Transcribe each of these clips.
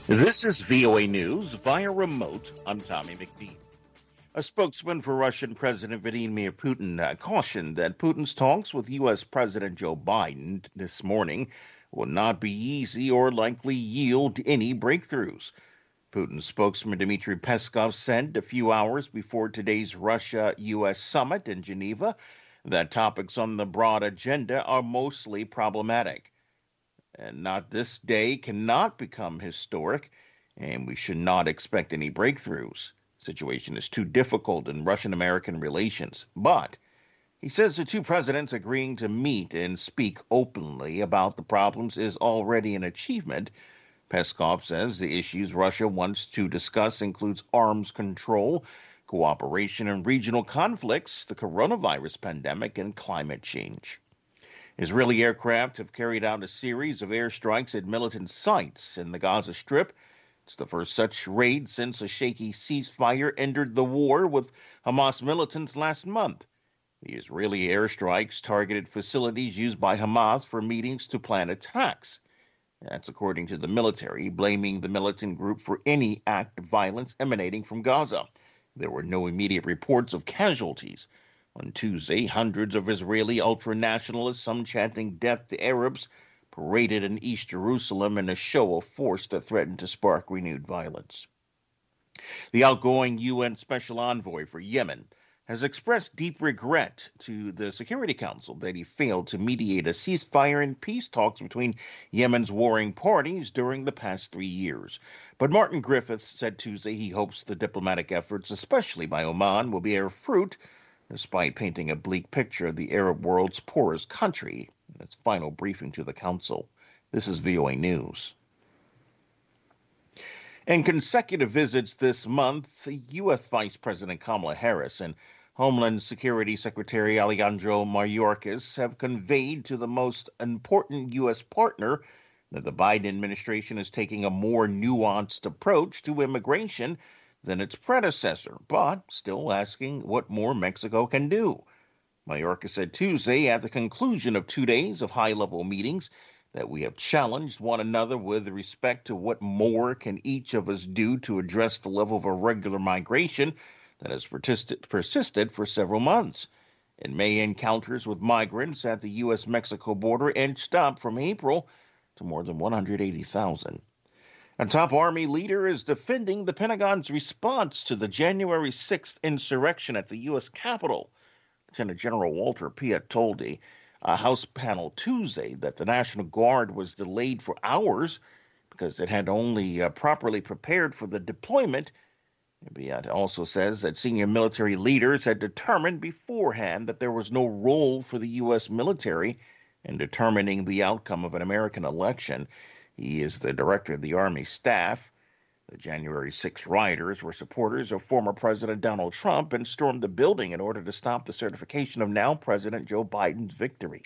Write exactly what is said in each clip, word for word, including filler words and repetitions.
This is V O A News via remote. I'm Tommy McNeil. A spokesman for Russian President Vladimir Putin uh, cautioned that Putin's talks with U S. President Joe Biden this morning will not be easy or likely yield any breakthroughs. Putin's spokesman Dmitry Peskov said a few hours before today's Russia-U S summit in Geneva that topics on the broad agenda are mostly problematic. And not this day cannot become historic, and we should not expect any breakthroughs. The situation is too difficult in Russian-American relations. But he says the two presidents agreeing to meet and speak openly about the problems is already an achievement. Peskov says the issues Russia wants to discuss includes arms control, cooperation in regional conflicts, the coronavirus pandemic, and climate change. Israeli aircraft have carried out a series of airstrikes at militant sites in the Gaza Strip. It's the first such raid since a shaky ceasefire ended the war with Hamas militants last month. The Israeli airstrikes targeted facilities used by Hamas for meetings to plan attacks. That's according to the military, blaming the militant group for any act of violence emanating from Gaza. There were no immediate reports of casualties. On Tuesday, hundreds of Israeli ultra-nationalists, some chanting death to Arabs, paraded in East Jerusalem in a show of force that threatened to spark renewed violence. The outgoing U N Special Envoy for Yemen has expressed deep regret to the Security Council that he failed to mediate a ceasefire and peace talks between Yemen's warring parties during the past three years. But Martin Griffiths said Tuesday he hopes the diplomatic efforts, especially by Oman, will bear fruit, despite painting a bleak picture of the Arab world's poorest country in its final briefing to the Council. This is V O A News. In consecutive visits this month, U S. Vice President Kamala Harris and Homeland Security Secretary Alejandro Mayorkas have conveyed to the most important U S partner that the Biden administration is taking a more nuanced approach to immigration than its predecessor, but still asking what more Mexico can do. Mayorkas said Tuesday at the conclusion of two days of high-level meetings that we have challenged one another with respect to what more can each of us do to address the level of irregular migration that has persisted, persisted for several months. In May, encounters with migrants at the U S Mexico border inched up from April to more than one hundred eighty thousand. A top Army leader is defending the Pentagon's response to the January sixth insurrection at the U S Capitol. Lieutenant General Walter Piet told a, a House panel Tuesday that the National Guard was delayed for hours because it had only uh, properly prepared for the deployment. Piet also says that senior military leaders had determined beforehand that there was no role for the U S military in determining the outcome of an American election. He is the director of the Army staff. The January sixth rioters were supporters of former President Donald Trump and stormed the building in order to stop the certification of now President Joe Biden's victory.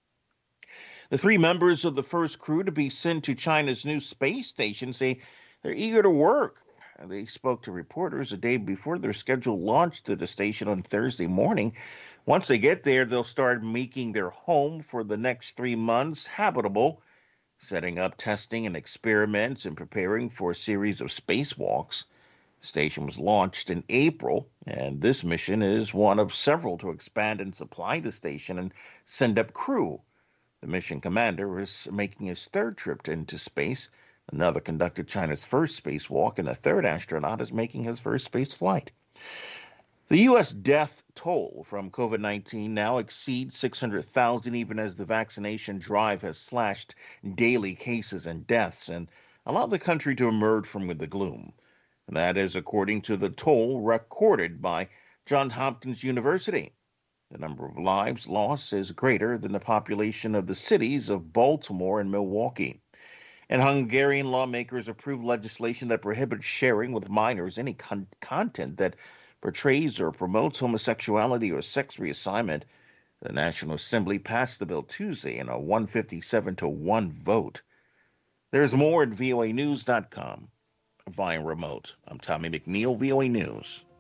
The three members of the first crew to be sent to China's new space station say they're eager to work. They spoke to reporters a day before their scheduled launch to the station on Thursday morning. Once they get there, they'll start making their home for the next three months habitable, setting up testing and experiments and preparing for a series of spacewalks. The station was launched in April, and this mission is one of several to expand and supply the station and send up crew. The mission commander is making his third trip into space. Another conducted China's first spacewalk, and a third astronaut is making his first space flight. The U S death toll from COVID nineteen now exceeds six hundred thousand, even as the vaccination drive has slashed daily cases and deaths and allowed the country to emerge from the gloom. And that is according to the toll recorded by Johns Hopkins University. The number of lives lost is greater than the population of the cities of Baltimore and Milwaukee. And Hungarian lawmakers approved legislation that prohibits sharing with minors any con- content that portrays or promotes homosexuality or sex reassignment. The National Assembly passed the bill Tuesday in a one hundred fifty-seven to one vote. There's more at V O A news dot com via remote. I'm Tommy McNeil, V O A News.